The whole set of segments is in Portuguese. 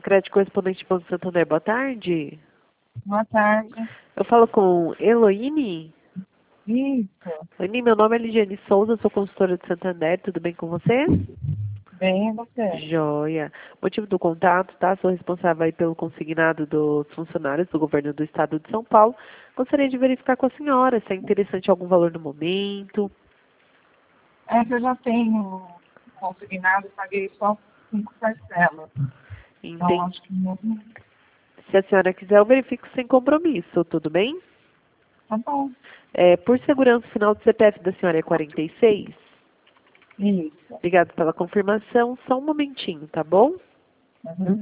Crédito Correspondente Banco Santander, boa tarde. Boa tarde. Eu falo com Eloine. Isso. Eloine, meu nome é Ligiane Souza, sou consultora de Santander, tudo bem com você? Bem, e você? Joia. Motivo do contato, tá? Sou responsável aí pelo consignado dos funcionários do governo do estado de São Paulo. Gostaria de verificar com a senhora se é interessante algum valor no momento. É que eu já tenho consignado, paguei só 5 parcelas. Então, acho que não. Se a senhora quiser, eu verifico sem compromisso, tudo bem? Tá bom. Por segurança, o final do CPF da senhora é 46? Isso. Obrigado pela confirmação. Só um momentinho, tá bom? Uhum.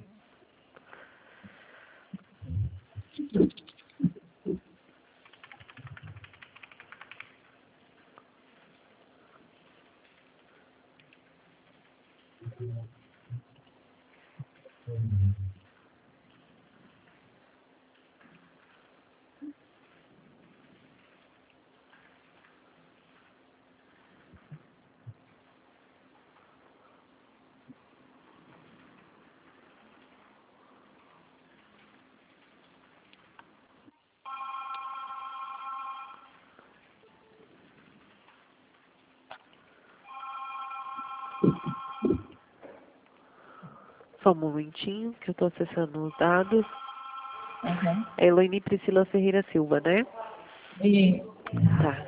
Só um momentinho, que eu estou acessando os dados. Uhum. É Eloine Priscila Ferreira Silva, né? E Tá.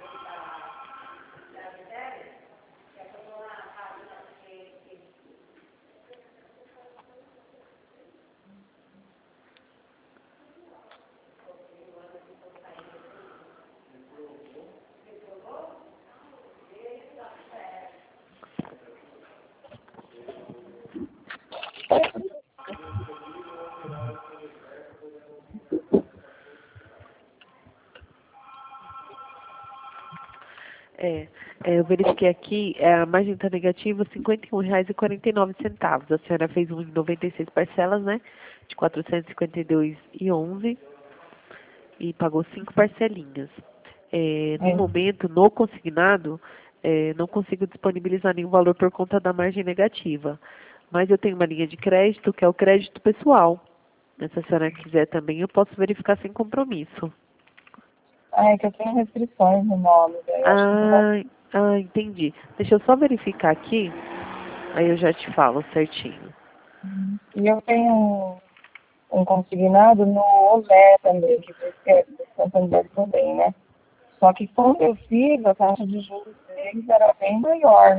Eu verifiquei aqui, a margem está negativa, R$ 51,49. A senhora fez 96 parcelas, né? De 452,11 e pagou 5 parcelinhas. No momento, no consignado, não consigo disponibilizar nenhum valor por conta da margem negativa. Mas eu tenho uma linha de crédito, que é o crédito pessoal. Se a senhora quiser também, eu posso verificar sem compromisso. é que eu tenho restrições no nome, daí eu acho que não vai. Entendi. Deixa eu só verificar aqui, aí eu já te falo certinho. E eu tenho um consignado no Olé também, que foi do Santander também, né? Só que quando eu fiz, a taxa de juros deles era bem maior.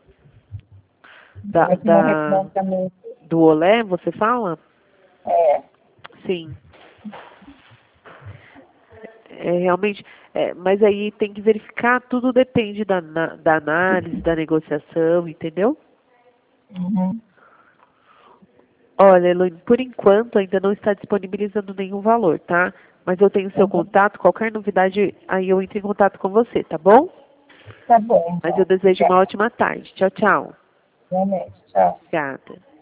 Da, Esse meu da, refinanciamento do Olé, você fala? é. Sim. Realmente, mas aí tem que verificar, tudo depende da análise, da negociação, entendeu? Uhum. Olha, Eloine, por enquanto ainda não está disponibilizando nenhum valor, tá? Mas eu tenho seu Uhum. contato, qualquer novidade, aí eu entro em contato com você, tá bom? Tá bom, Mas eu então. desejo uma ótima tarde. Tchau, tchau. Realmente. Tchau. Obrigada.